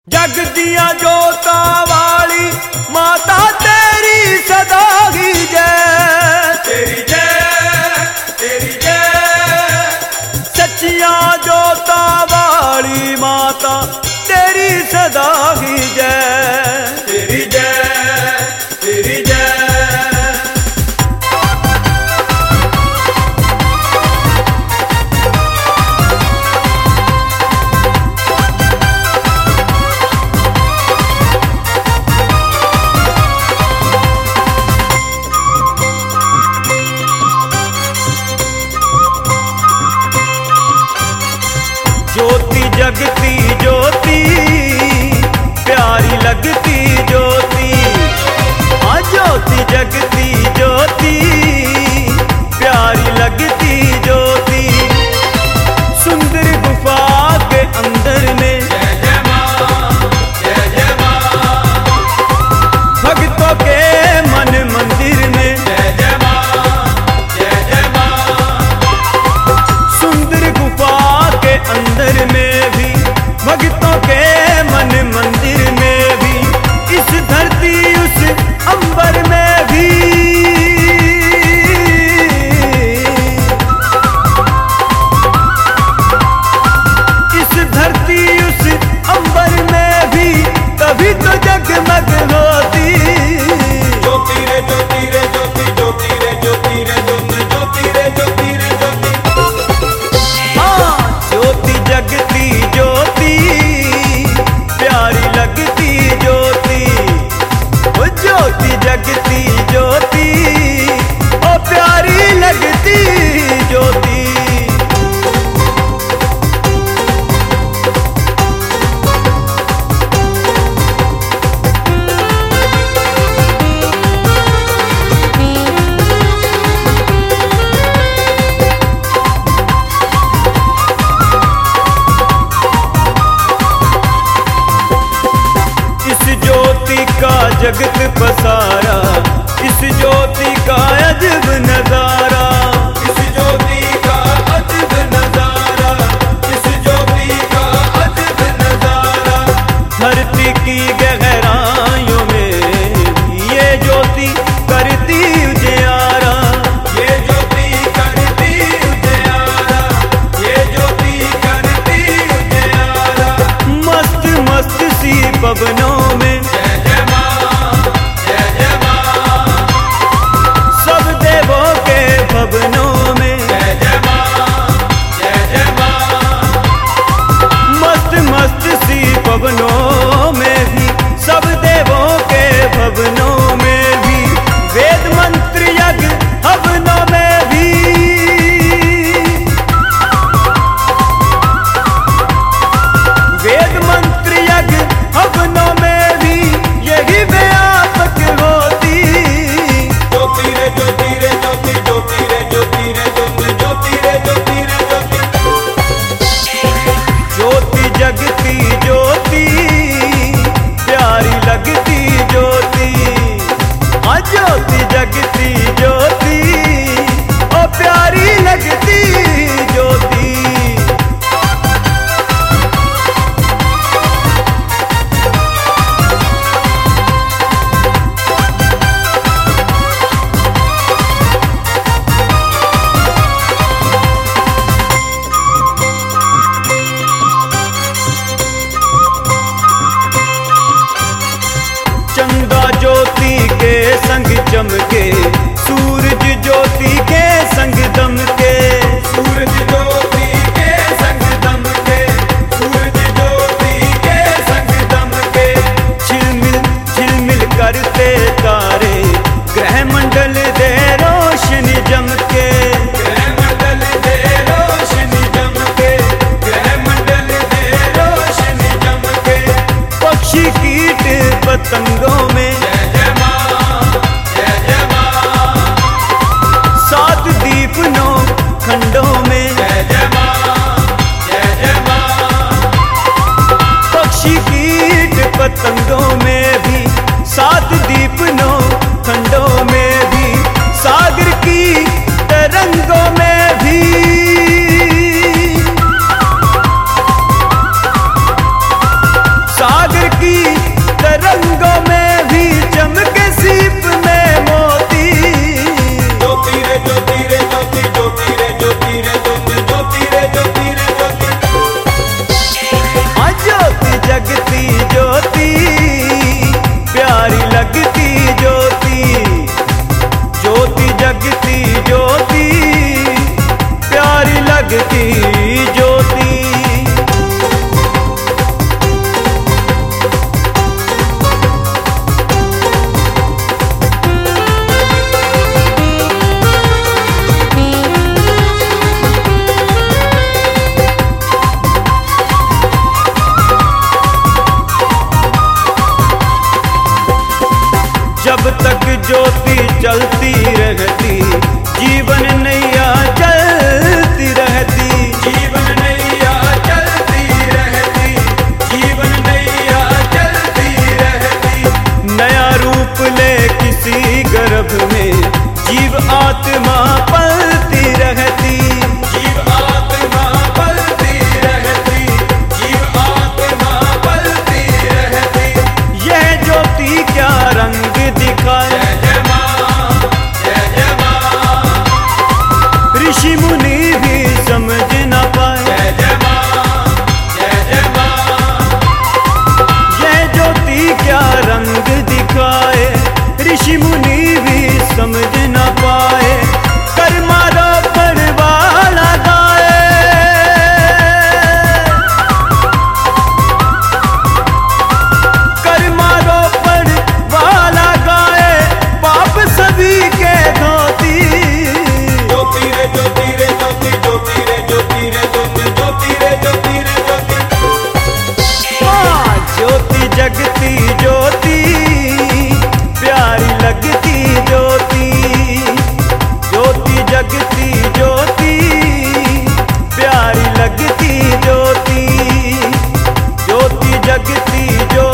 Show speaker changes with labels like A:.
A: जग दिया जोता वाली माता तेरी सदा ही जय, तेरी जय, तेरी जय। सच्चिया जोता वाली माता तेरी सदा ही जय, तेरी जय, तेरी जय। ज्योति जगती ज्योति प्यारी लगती ज्योति, हाँ ज्योति जगती ज्योति प्यारी लगती ज्योति। सुंदर गुफा के अंदर में जय जय माँ, जय जय माँ। भक्तों के मन मंदिर में जय जय माँ, जय जय माँ। सुंदर गुफा के अंदर में भी भक्तों के मन मंदिर में भी, इस धरती उस अंबर में भी। इस धरती उस अंबर में भी तभी तो जगमग होती। ज्योति रे ज्योति रे ज्योति, ज्योति रे ज्योति रे ज्योति, ज्योति रे ज्योति रे ज्योति। ज्योति जगती ज्योति प्यारी लगती ज्योति, ओ ज्योति जगती ज्योति ओ प्यारी लगती ज्योति। जगत पसारा इस ज्योति का अजब नजारा, इस ज्योति का अजब नजारा, इस ज्योति का अजब नजारा। धरती की गहराइयों में ये ज्योति करती उजियारा, ये ज्योति करती उजियारा, ये ज्योति करती उजियारा। मस्त मस्त सी पवनों में भवनों में जय जय माँ, जय जय माँ। मस्त मस्त सी पवनों में भी, सब देवों के भवनों में भी, वेद मंत्र यज्ञ हवनों में भी। वेद मंत्र यज्ञ हवनों में भी यही व्यापक होती। ज्योति रे ज्योति रे ज्योति, ज्योति रे ज्योति रे ज्योति, ज्योति रे ज्योति रे ज्योति। ज्योति जगती ज्योति प्यारी लगती ज्योति, हाँ ज्योति जगती ज्योति ओ प्यारी लगती ज्योति। संग चमके सूरज ज्योति के संग दमके, सूरज ज्योति के संग दमके, सूरज ज्योति के संग दमके। झिलमिल झिलमिल करते तारे ग्रह मंडल दे रोशनी जमके, ग्रह मंडल दे रोशनी जमके, ग्रह मंडल दे रोशनी जमके। पक्षी कीट पतंगों में खंडों में जय जय माँ, जय जय माँ। पक्षी कीट पतंगों में भी, सात दीप नौ खंडों में भी, सागर की तरंगों में भी। सागर ज्योति चलती रहती, जीवन नैया चलती रहती, जीवन नैया चलती रहती, जीवन नैया चलती रहती। नया रूप ले किसी गर्भ में जीव आत्मा पलती रहती, जीव आत्मा पलती रहती, जीव आत्मा पलती रहती। यह ज्योति क्या रंग दिखाए, जय जय मां, जय जय मां। ऋषि मुनि भी समझ न पाए, जय जय मां, जय जय मां। यह ज्योति क्या रंग दिखाए, ऋषि मुनि भी समझ न पाए। कर्मारा परवाला गाए, कर्मारो परवाला गाए, पाप सभी के धोती। ज्योति रे ज्योति रे ज्योति, ज्योति रे ज्योति रे ज्योति, ज्योति रे ज्योति रे ज्योति। हाँ, ज्योति जगती ज्योति, प्यारी लगती ज्योति, ज्योति जगती ज्योति, प्यारी लगती ज्योति, ज्योति जगती ज्योति।